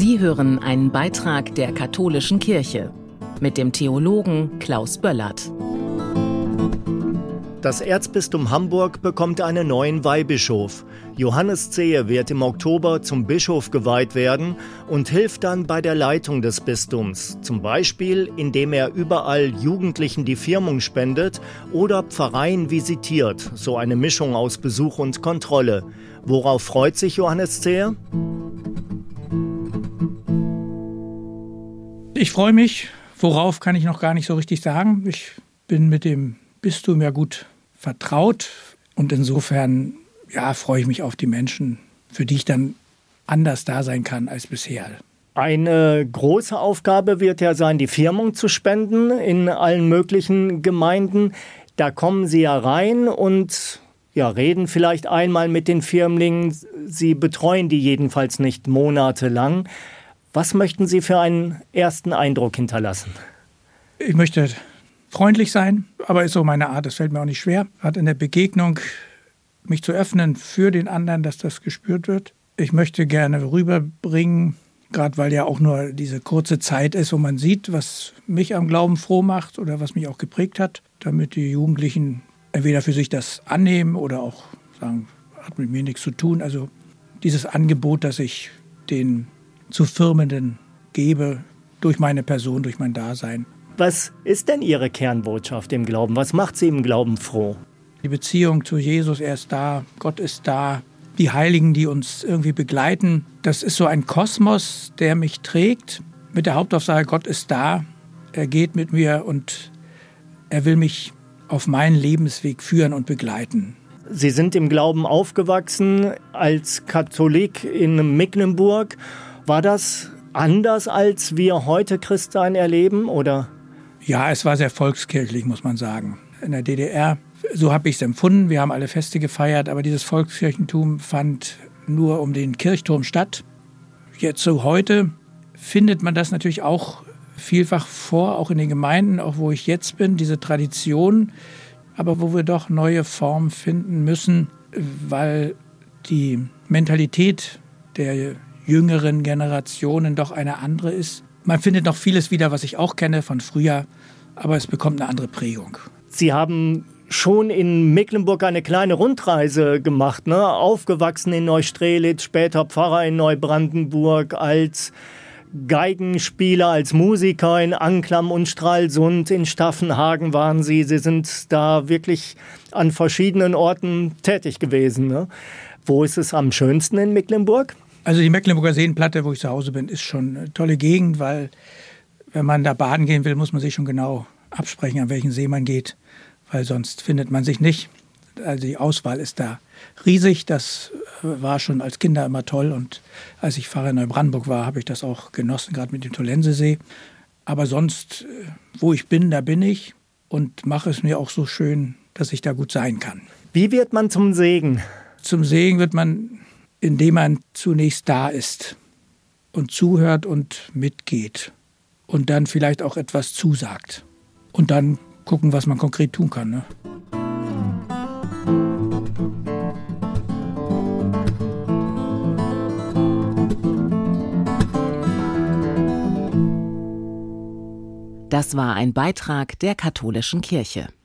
Sie hören einen Beitrag der Katholischen Kirche mit dem Theologen Klaus Böllert. Das Erzbistum Hamburg bekommt einen neuen Weihbischof. Johannes Zehe wird im Oktober zum Bischof geweiht werden und hilft dann bei der Leitung des Bistums. Zum Beispiel, indem er überall Jugendlichen die Firmung spendet oder Pfarreien visitiert. So eine Mischung aus Besuch und Kontrolle. Worauf freut sich Johannes Zehe? Ich freue mich. Worauf kann ich noch gar nicht so richtig sagen. Ich bin mit dem Bistum ja gut vertraut und insofern freue ich mich auf die Menschen, für die ich dann anders da sein kann als bisher. Eine große Aufgabe wird ja sein, die Firmung zu spenden in allen möglichen Gemeinden. Da kommen Sie ja rein und reden vielleicht einmal mit den Firmlingen. Sie betreuen die jedenfalls nicht monatelang. Was möchten Sie für einen ersten Eindruck hinterlassen? Ich möchte freundlich sein, aber ist so meine Art, das fällt mir auch nicht schwer. Hat in der Begegnung mich zu öffnen für den anderen, dass das gespürt wird. Ich möchte gerne rüberbringen, gerade weil ja auch nur diese kurze Zeit ist, wo man sieht, was mich am Glauben froh macht oder was mich auch geprägt hat, damit die Jugendlichen entweder für sich das annehmen oder auch sagen, hat mit mir nichts zu tun. Also dieses Angebot, das ich den zu Firmenden gebe, durch meine Person, durch mein Dasein. Was ist denn Ihre Kernbotschaft im Glauben? Was macht Sie im Glauben froh? Die Beziehung zu Jesus, er ist da, Gott ist da, die Heiligen, die uns irgendwie begleiten. Das ist so ein Kosmos, der mich trägt, mit der Hauptaussage, Gott ist da, er geht mit mir und er will mich auf meinen Lebensweg führen und begleiten. Sie sind im Glauben aufgewachsen als Katholik in Mecklenburg. War das anders, als wir heute Christsein erleben, oder? Ja, es war sehr volkskirchlich, muss man sagen. In der DDR, so habe ich es empfunden. Wir haben alle Feste gefeiert, aber dieses Volkskirchentum fand nur um den Kirchturm statt. Jetzt so heute findet man das natürlich auch vielfach vor, auch in den Gemeinden, auch wo ich jetzt bin, diese Tradition, aber wo wir doch neue Formen finden müssen, weil die Mentalität der jüngeren Generationen doch eine andere ist. Man findet noch vieles wieder, was ich auch kenne von früher, aber es bekommt eine andere Prägung. Sie haben schon in Mecklenburg eine kleine Rundreise gemacht, ne? Aufgewachsen in Neustrelitz, später Pfarrer in Neubrandenburg, als Geigenspieler, als Musiker in Anklam und Stralsund, in Staffenhagen waren Sie. Sie sind da wirklich an verschiedenen Orten tätig gewesen, ne? Wo ist es am schönsten in Mecklenburg? Also die Mecklenburger Seenplatte, wo ich zu Hause bin, ist schon eine tolle Gegend, weil wenn man da baden gehen will, muss man sich schon genau absprechen, an welchen See man geht, weil sonst findet man sich nicht. Also die Auswahl ist da riesig, das war schon als Kinder immer toll und als ich Pfarrer in Neubrandenburg war, habe ich das auch genossen, gerade mit dem Tollensesee. Aber sonst, wo ich bin, da bin ich und mache es mir auch so schön, dass ich da gut sein kann. Wie wird man zum Segen? Zum Segen wird man, indem man zunächst da ist und zuhört und mitgeht und dann vielleicht auch etwas zusagt und dann gucken, was man konkret tun kann, ne? Das war ein Beitrag der Katholischen Kirche.